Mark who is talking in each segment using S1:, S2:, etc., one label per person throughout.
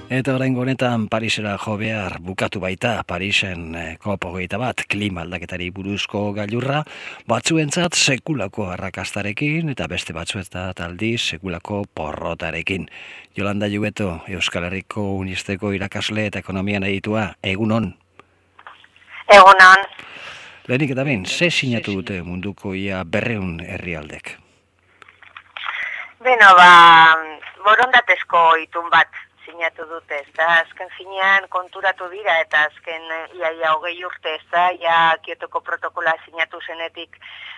S1: Eta oraingo honetan Parisera jo behar bukatu baita Parisen COP21 klima aldaketari buruzko gailurra, batzuentzat sekulako arrakastarekin eta beste batzuentzat aldiz sekulako porrotarekin. Yolanda Jubeto, Euskal Herriko Unisteko irakasle eta ekonomian editua, egunon.
S2: Egunon.
S1: Lehenik eta behin, ze sinatu dute munduko ia 200 herrialdek?
S2: Beno, borondatezko itun bat sinatu dute, ezta? Azken finean konturatu dira eta azken ia 20 urte, ezta? Ja Kiotoko protokola sinatu zenetik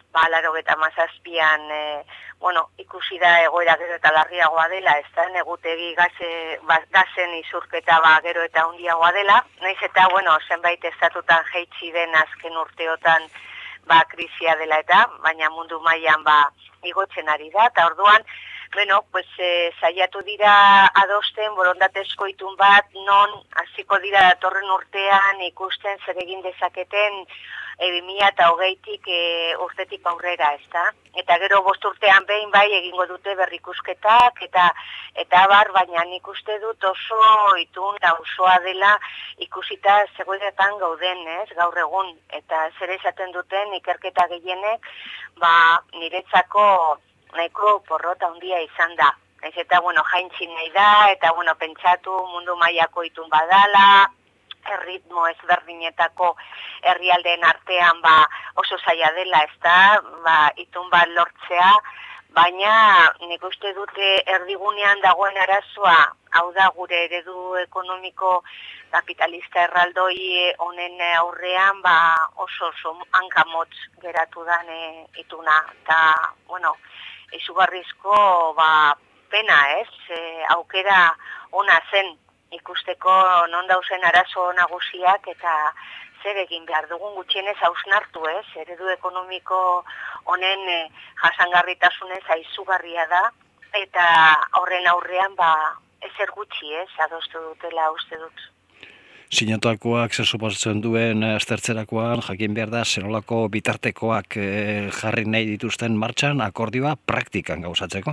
S2: 97an ikusi da egoera gero eta larriagoa dela, ezta? Negutegi gazen isurketa gero eta handiagoa dela. Naiz eta zenbait estatutan jaitsi den azken urteotan krisia dela eta, baina mundu mailan igotzen ari da, eta orduan saiatu dira adosten borondatezko itun bat, non hasiko dira datorren urtean ikusten zer egin dezaketen 2020tik urtetik aurrera, ezta? Eta gero 5 urtean behin egingo dute berrikusketak eta baina nik uste dut oso itun osoa dela ikusita zegoetan gauden, ez? Gaur egun, eta zer esaten duten ikerketa gehienek, niretzako nahiko porrota handia izan da. Ez eta, jaintzi nahi da, eta, pentsatu mundu mailako itun badala, erritmo ezberdinetako herrialdeen artean oso zaila dela, ezta, itun bat lortzea, baina nik uste dute erdigunean dagoen arazoa, hau da gure eredu ekonomiko kapitalista erraldoi honen aurrean oso hankamotz geratu dan ituna, eta, izugarrizko pena, ez? Aukera ona zen ikusteko non dauzen arazo nagusiak eta zer egin behar dugun gutxienez hausnartu, ez? Eredu ekonomiko honen jasangarritasunez izugarria da eta horren aurrean ezer gutxi, ez? Adostu dutela uste dut.
S1: Sinatuakoak zer suposatzen duen aztertzerakoan, jakin behar da, zenolako bitartekoak jarri nahi dituzten martxan, akordioa praktikan gauzatzeko?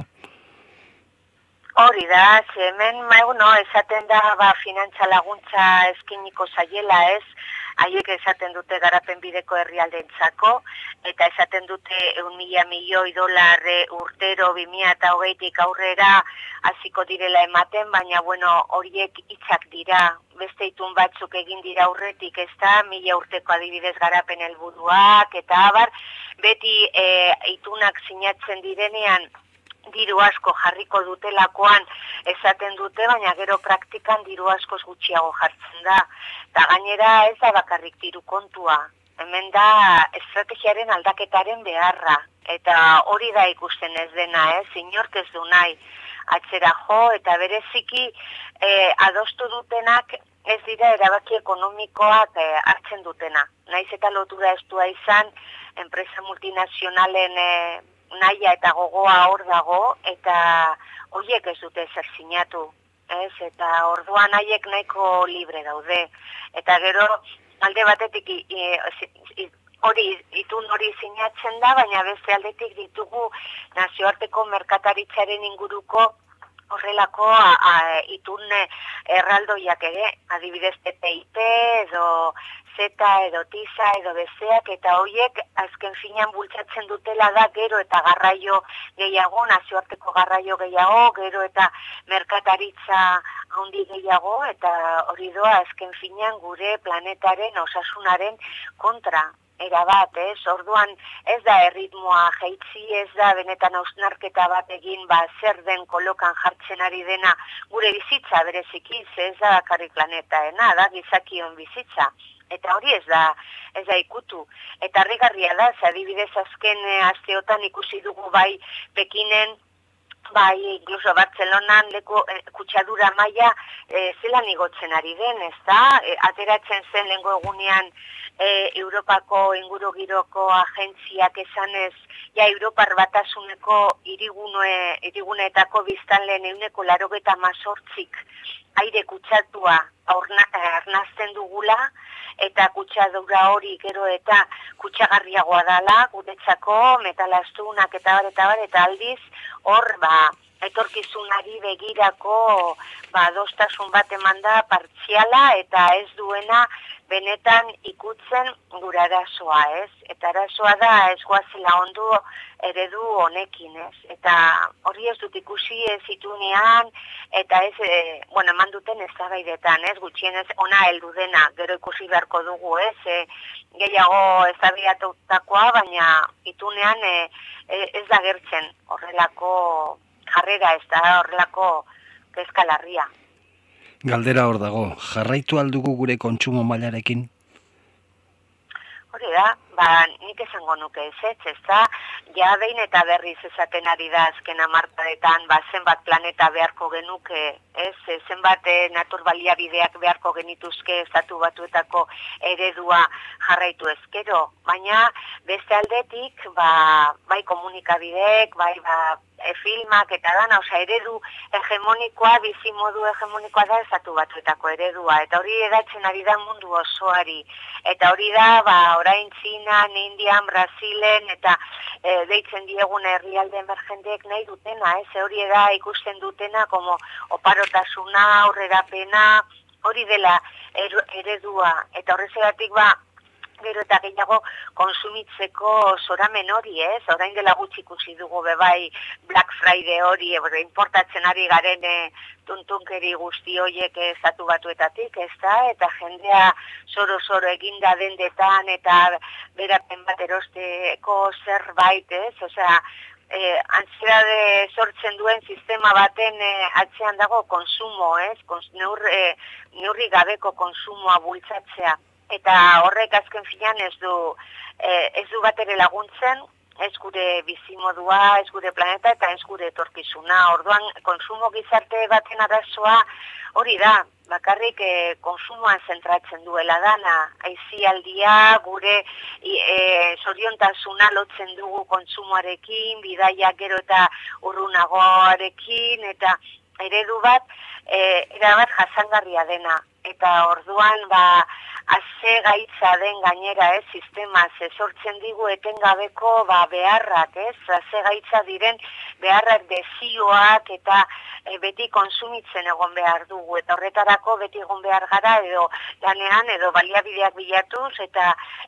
S2: Hori da, hemen esaten da finantza laguntza eskiniko zaiela, ez? Haiek esaten dute garapen bideko herrialdeentzako, eta esaten dute $1.000 milioi urtero 2020tik aurrera hasiko direla ematen, baina horiek hitzak dira. Beste itun batzuk egin dira aurretik, ez da, 1000 urteko adibidez garapen helburuak, eta beti itunak sinatzen direnean, diru asko jarriko dutelakoan esaten dute, baina gero praktikan diru askoz gutxiago jartzen da. Eta gainera ez da bakarrik diru kontua. Hemen da estrategiaren aldaketaren beharra. Eta hori da ikusten ez dena, inork ez du nahi atzera jo, eta bereziki adostu dutenak ez dira erabaki ekonomikoak hartzen dutena. Naiz eta lotura estua izan, enpresa multinazionalen nahia eta gogoa hor dago, eta horiek ez dute zer sinatu, ez? Eta orduan haiek nahiko libre daude. Eta gero alde batetik itun hori sinatzen da, baina beste aldetik ditugu nazioarteko merkataritzaren inguruko horrelako itun erraldoiak ere, adibidez TTIP edo ZETA edo TISA edo besteak, eta horiek azken finean bultzatzen dutela da gero eta garraio gehiago, nazioarteko garraio gehiago, gero eta merkataritza handi gehiago, eta hori doa azken finean gure planetaren osasunaren kontra. Erabat, ez? Orduan ez da erritmoa jaitsi, ez da benetan hausnarketa bat egin zer den kolokan jartzen ari dena gure bizitza berezikiz, ez da bakarrik planetaena, da gizakion bizitza. Eta hori ez da ikutu. Eta harrigarria da, adibidez azken asteotan ikusi dugu Pekinen, incluso Bartzelonan kutsadura maila zelan igotzen ari den, ez da? Ateratzen zen lehengo egunean Europako ingurugiroko agentziak esanez, Europar batasuneko hiriguneetako biztanleen 98%, aire kutsatua arnazten dugula, eta kutsadura hori gero eta kutsagarriagoa dela, guretzako metalastunak eta aldiz, hor etorkizunari begirako adostasun bat eman da partziala eta ez duena benetan ikutzen gure arazoa, ez? Eta arazoa da ez goazela ondo eredu honekin, ez? Eta hori ez dut ikusi ez itunean, eta ez, eman duten eztabaidetan, ez? Gutxienez ona heldu dena, gero ikusi beharko dugu, ez? Gehiago eztabaidatutakoa, baina itunean ez da gertzen horrelako jarrera, ez da horrelako kezkalarria.
S1: Galdera hor dago, jarraitu aldugu gure kontsumo mailarekin?
S2: Hori da, nik esango nuke ez da, ja behin eta berriz esaten ari da azken hamarkadetan, zenbat planeta beharko genuke, ez, zenbat natur baliabideak beharko genituzke estatu batuetako eredua jarraitu ezkero, baina beste aldetik, bai komunikabideek, bai filmak eta dana, eredu hegemonikoa, bizimodu hegemonikoa da estatu batuetako eredua, eta hori edatzen ari da mundu osoari, eta hori da, orain Txinan, Indian, Brasilen, eta deitzen diegun herrialde emergenteek nahi dutena, hori da ikusten dutena, como oparotasuna, aurrerapena, hori dela eredua, eta horrezegatik gero eta gehiago konsumitzeko zoramen hori, ez? Orain dela gutxi ikusi dugu bebai Black Friday hori, importatzen ari garen tuntunkeri guzti horiek estatu batuetatik, ez da? Eta jendea zoro eginda dendetan eta berapen bat erosteko zerbait, ez? Osea, antsiedade sortzen duen sistema baten atzean dago konsumo, ez? Neurri gabeko konsumoa bultzatzea. Eta horrek azken finean ez du batere laguntzen, ez gure bizimodua, ez gure planeta eta ez gure etorkizuna. Orduan, konsumo gizarte baten arazoa hori da, bakarrik konsumoan zentratzen duela dana. Aisialdia, gure zoriontasuna lotzen dugu konsumoarekin, bidaia gero eta urrunagoarekin, eta eredu bat, erabat jasangarria dena. Eta orduan, aze gaitza den gainera, sistema sortzen digu etengabeko beharrak, aze gaitza diren beharrak desioak eta beti konsumitzen egon behar dugu, eta horretarako beti egon behar gara edo lanean edo baliabideak bilatuz, eta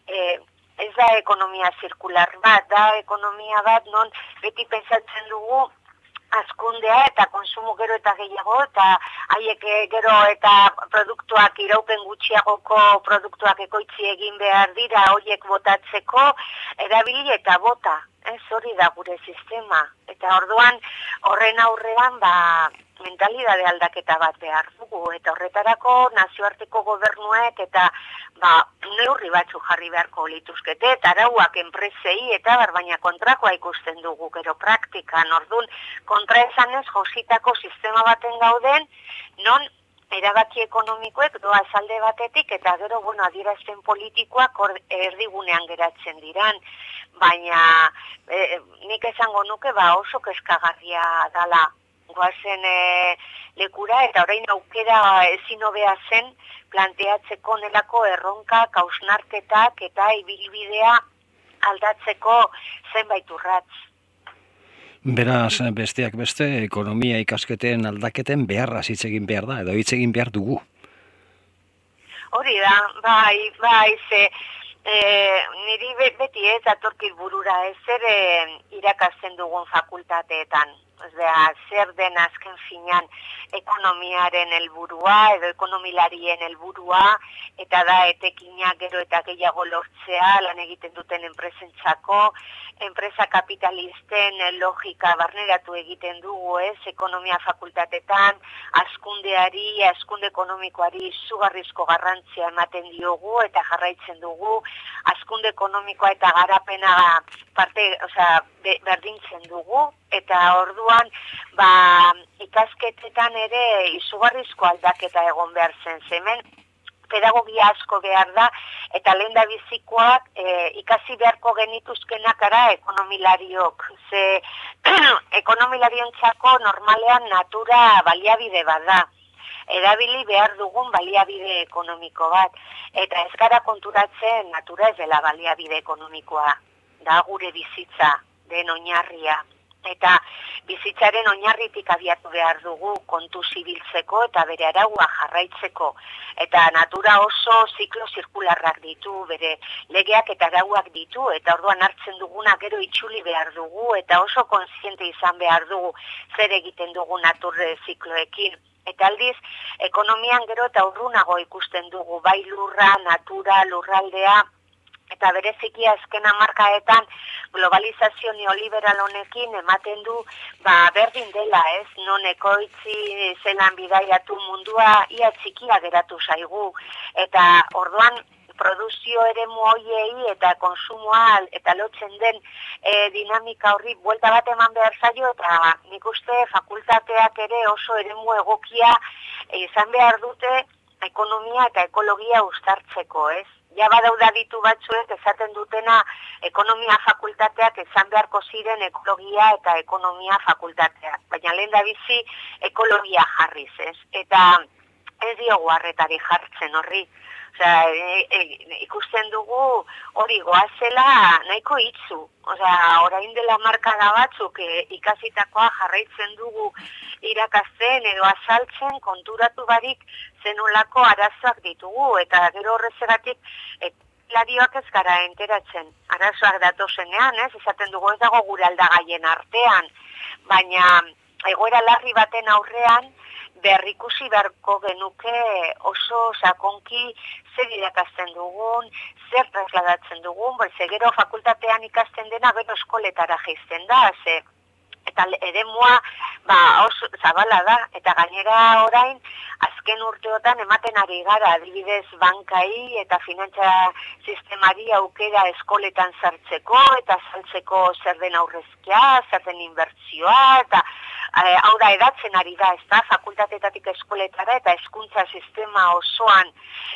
S2: ez da ekonomia zirkular bat, da ekonomia bat non beti pentsatzen dugu azkundea eta konsumo gero eta gehiago, eta haiek gero eta produktuak iraupen gutxiagoko produktuak ekoitzi egin behar dira horiek botatzeko, erabili eta bota, ez hori da gure sistema. Eta orduan horren aurrean mentalidade aldaketa bat behar dugu, eta horretarako nazioarteko gobernuek eta neurri batzu jarri beharko lituzkete, eta arauak enpresei eta baina kontrakoa ikusten dugu, gero praktikan, orduan kontraesanez jositako sistema baten gauden, non erabaki ekonomikoek doa alde batetik, eta gero, adierazpen politikoak erdigunean geratzen diran, baina nik esango nuke oso kezkagarria dala goazen lekura, eta orain aukera ezin hobea zen planteatzeko nelako erronka, hausnarketak eta ibilbidea aldatzeko zenbait urratz.
S1: Beraz, besteak beste, ekonomia ikasketen aldaketen beharra hitz egin behar da, edo hitz egin behar dugu.
S2: Hori da, bai, niri beti ez atorkit burura zer irakasten dugun fakultateetan. Zer den azken finean ekonomiaren helburua edo ekonomilarien helburua, eta da etekina gero eta gehiago lortzea lan egiten duten enpresentzako, enpresa kapitalisten logika barneratu egiten dugu, ekonomia fakultatetan, hazkunde ekonomikoari izugarrizko garrantzia ematen diogu eta jarraitzen dugu, hazkunde ekonomikoa eta garapena berdintzen dugu, eta orduan ikasketetan ere izugarrizko aldaketa egon behar zen, hemen pedagogia asko behar da, eta lehen da bizikoak ikasi beharko genituzkenak ekonomilariok. Ze ekonomilariontzako normalean natura baliabide bat da. Erabili behar dugun baliabide ekonomiko bat. Eta ez gara konturatzen natura ez dela baliabide ekonomikoa. Da gure bizitza, den oinarria. Eta bizitzaren oinarritik abiatu behar dugu kontu zibiltzeko eta bere araua jarraitzeko. Eta natura oso ziklo zirkularrak ditu, bere legeak eta arauak ditu, eta orduan hartzen duguna gero itzuli behar dugu, eta oso kontziente izan behar dugu zer egiten dugu nature zikloekin. Eta aldiz, ekonomian gero eta urrunago ikusten dugu, bai lurra, natura, lurraldea, eta bereziki azken hamarkadetan globalizazio neoliberal honekin ematen du berdin dela, ez? Non ekoitzi zelan bidaiatu mundua ia txikia geratu zaigu. Eta orduan produzio eremu hoiei eta konsumoa eta lotzen den dinamika horri buelta bat eman behar zaio, eta nik uste fakultateak ere oso eremu egokia izan behar dute ekonomia eta ekologia uztartzeko, ez? Ja badauda ditu batzuek esaten dutena ekonomia fakultateak izan beharko ziren ekologia eta ekonomia fakultateak. Baina lehen da bizi ekologia jarriz, ez? Eta ez diogu harretari jartzen horri. Osea, ikusten dugu hori goazela nahiko itzu. Osea, orain dela markada batzuk ikasitakoa jarraitzen dugu irakasten edo azaltzen konturatu barik zenolako arazoak ditugu, eta gero horrezegatik larioak ez gara enteratzen. Arazoak datozenean, ez? Esaten dugu ez dago gure aldagaien artean, baina egoera larri baten aurrean berrikusi beharko genuke oso sakonki zer irakasten dugun, zer trasladatzen dugun, ze gero fakultatean ikasten dena gero eskoletara jaisten da, eta eremua oso zabala da, eta gainera orain azken urteotan ematen ari gara, adibidez bankai eta finantza sistemari aukera eskoletan sartzeko, eta saltzeko zer den aurrezkia, zer den inbertsioa, eta hau da edatzen ari da, ez da, fakultatetatik eskoletara, eta hezkuntza sistema osoan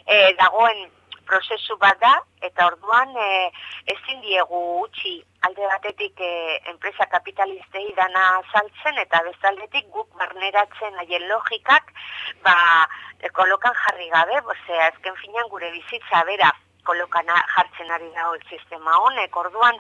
S2: dagoen prozesu bat da, eta orduan ezin diegu utzi alde batetik enpresa kapitalistei dana saltzen, eta bestaldetik guk barneratzen haien logikak kolokan jarri gabe, azken finean gure bizitza bera kolokan jartzen ari dago sistema honek. Orduan,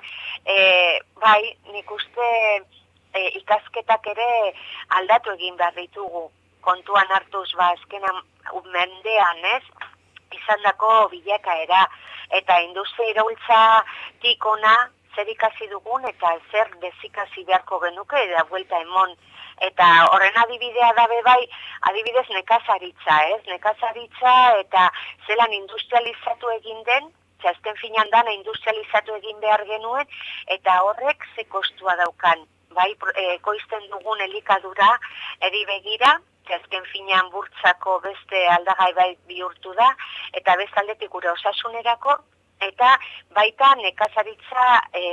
S2: bai, nik uste ikasketak ere aldatu egin behar ditugu, kontuan hartuz azken mendean, ez? Izandako bilakaera, eta industria iraultzatik ona zer ikasi dugun eta zer dezikasi beharko genuke da buelta emon. Eta horren adibidea dabe bai, adibidez nekazaritza, ez? Nekazaritza eta zelan industrializatu egin den, azken finan dana industrializatu egin behar genuen, eta horrek ze kostua daukan. Bai, ekoizten dugun elikadura eri begira, azken finean burtsako beste aldagai bai bihurtu da, eta bestaldetik gure osasunerako, eta baita nekazaritza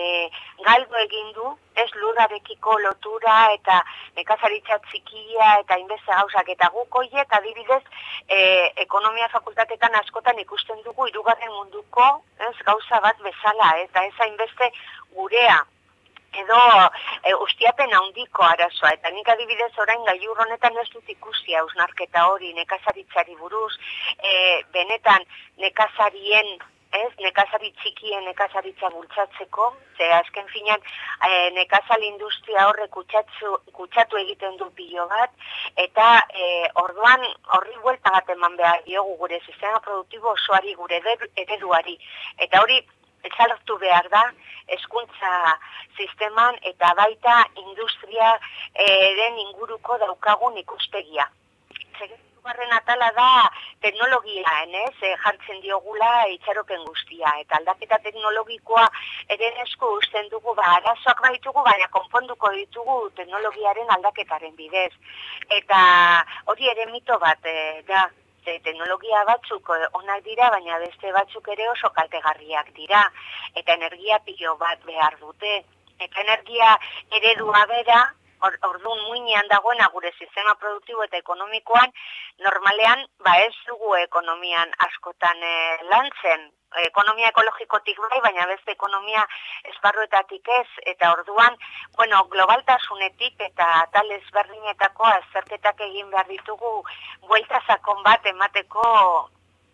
S2: galdu egin du, ez lurrarekiko lotura eta nekazaritza txikia eta inbeste gauzak, eta guk horiek adibidez ekonomia fakultatetan askotan ikusten dugu hirugarren munduko gauza bat bezala, eta ez hainbeste gurea, edo ustiapen handiko arazoa, eta nik adibidez orain gailur honetan ez dut ikusi hausnarketa hori nekazaritzari buruz, benetan nekazarien, nekazari txikien nekazaritza bultzatzeko, ze azken finan nekazal industria horrek kutsatu egiten du pilo bat, eta orduan horri buelta bat eman behar diogu gure sistema produktibo osoari, gure ereduari, eta hori ezartu behar da hezkuntza sisteman eta baita industria den inguruko daukagun ikuspegia. Segugarren atala da teknologia, jartzen diogula itxaropen guztia, eta aldaketa teknologikoa ere esku uzten dugu, arazoak baitugu, baina konponduko ditugu teknologiaren aldaketaren bidez. Eta hori ere mito bat da. Teknologia batzuk onak dira, baina beste batzuk ere oso kaltegarriak dira, eta energia pilo bat behar dute. Eta energia eredua bera, orduan muinean dagoena gure sistema produktibo eta ekonomikoan, normalean ez dugu ekonomian askotan lantzen. Ekonomia ekologikotik bai, baina beste ekonomia esparruetatik ez, eta orduan, globaltasunetik eta tal ezberdinetako azterketak egin behar ditugu buelta sakon bat emateko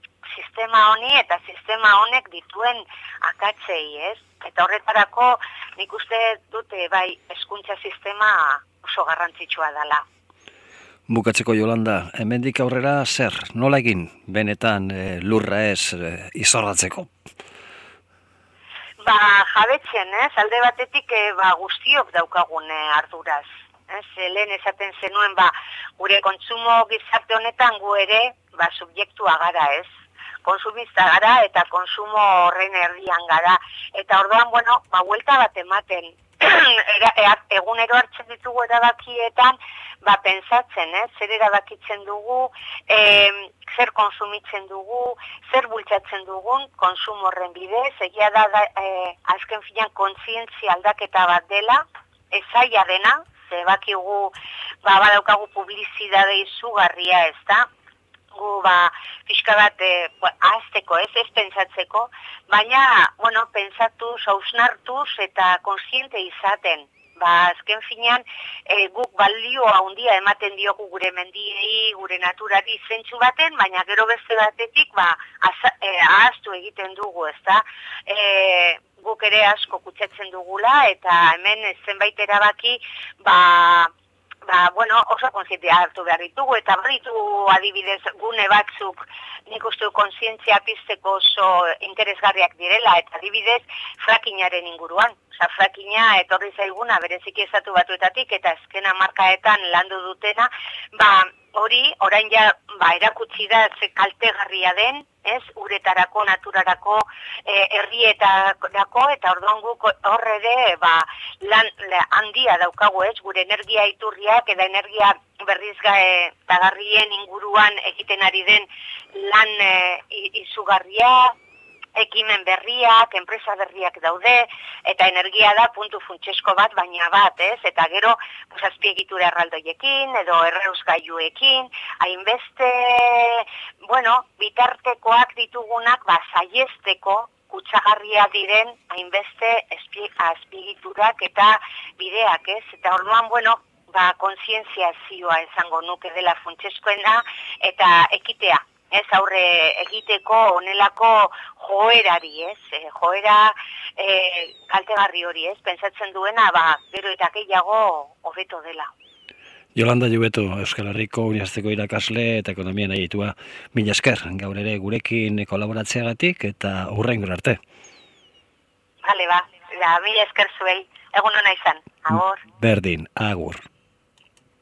S2: sistema honi eta sistema honek dituen akatzei, ez? Eta horretarako nik uste dute bai hezkuntza sistema oso garrantzitsua dela.
S1: Bukatzeko Jolanda, hemendik aurrera zer, nola egin benetan lurra ez izorratzeko?
S2: Jabetzen, alde batetik guztiok daukagun arduraz. Lehen esaten zenuen, gure kontsumo gizarte honetan gu ere, subjektua gara, konsumista gara eta konsumo horren erdian gara. Eta orduan, buelta bat ematen, egunero hartzen ditugu erabakietan, pentsatzen, zer erabakitzen dugu, zer konsumitzen dugu, zer bultzatzen dugun konsumo horren bidez, egia da azken finean kontzientzia aldaketa bat dela, ezaia dena, ze bakigu badaukagu publizidade izugarria, ez da? Gu pixka bat ahazteko, ez pentsatzeko, baina, pentsatuz, hausnartuz eta kontziente izaten. Azken finean, guk balioa handia ematen diogu gure mendiei, gure naturari zentsu baten, baina gero beste batetik ahaztu egiten dugu, ez da? Guk ere asko kutsatzen dugula, eta hemen zenbait erabaki, oso kontzientzia hartu behar ditugu, eta baditu adibidez gune batzuk nik uste kontzientzia pizteko oso interesgarriak direla, eta adibidez frackingaren inguruan. Frackinga etorri zaiguna bereziki Estatu Batuetatik eta azken hamarkadetan landu dutena, hori orain erakutsi da ze kaltegarria den, uretarako, naturarako, herrietarako, eta orduan guk hor ere lan handia daukagu, gure energia iturriak eta energia berriztagarrien inguruan egiten ari den lan izugarria, ekimen berriak, enpresa berriak daude, eta energia da puntu funtsesko bat, baina bat, eta gero azpiegitura erraldoiekin, edo erreusgailuekin, hainbeste, bitartekoak ditugunak, saiesteko kutsagarria diren, hainbeste azpiegiturak eta bideak, eta orduan, kontzientziazioa esango nuke dela funtseskoena, eta ekitea. Aurre egiteko onelako joerari, joera kaltegarri hori, pentsatzen duena, gero eta gehiago hobeto dela.
S1: Jolanda Llubeto, Euskal Herriko Unibertsitateko irakasle eta ekonomian aditua, mila esker, gaur ere gurekin kolaboratzeagatik eta hurrengora arte.
S2: Mila esker zuei, egun ona izan, agur.
S1: Berdin, agur.